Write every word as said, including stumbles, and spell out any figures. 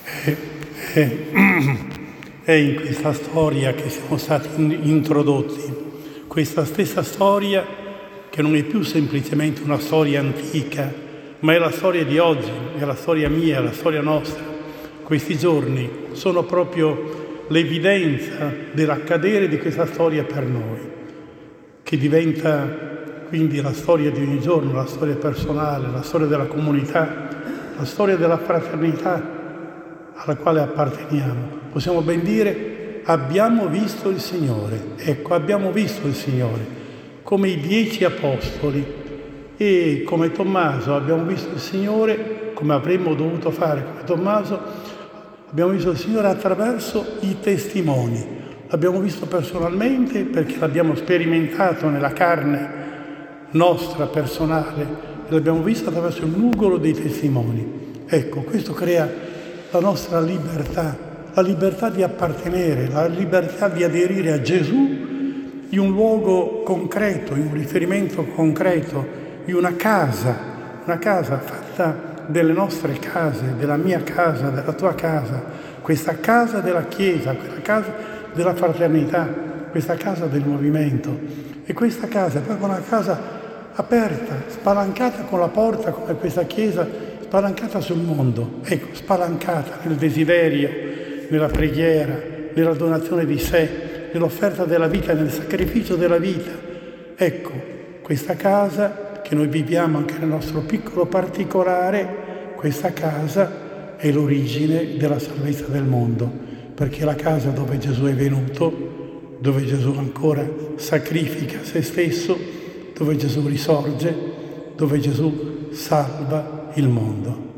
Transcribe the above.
È, è, è in questa storia che siamo stati introdotti, questa stessa storia che non è più semplicemente una storia antica, ma è la storia di oggi, è la storia mia, è la storia nostra. Questi giorni sono proprio l'evidenza dell'accadere di questa storia per noi, che diventa quindi la storia di ogni giorno, la storia personale, la storia della comunità, la storia della fraternità alla quale apparteniamo. Possiamo ben dire: abbiamo visto il Signore. Ecco, abbiamo visto il Signore, come i dieci apostoli e come Tommaso abbiamo visto il Signore, come avremmo dovuto fare come Tommaso, abbiamo visto il Signore attraverso i testimoni. L'abbiamo visto personalmente perché l'abbiamo sperimentato nella carne nostra personale e l'abbiamo visto attraverso il nugolo dei testimoni. Ecco, questo crea la nostra libertà, la libertà di appartenere, la libertà di aderire a Gesù in un luogo concreto, in un riferimento concreto, in una casa, una casa fatta delle nostre case, della mia casa, della tua casa, questa casa della Chiesa, questa casa della fraternità, questa casa del movimento. E questa casa è proprio una casa aperta, spalancata con la porta, come questa Chiesa, spalancata sul mondo, ecco, spalancata nel desiderio, nella preghiera, nella donazione di sé, nell'offerta della vita, nel sacrificio della vita. Ecco, questa casa che noi viviamo anche nel nostro piccolo particolare, questa casa è l'origine della salvezza del mondo, perché è la casa dove Gesù è venuto, dove Gesù ancora sacrifica se stesso, dove Gesù risorge, dove Gesù salva il mondo.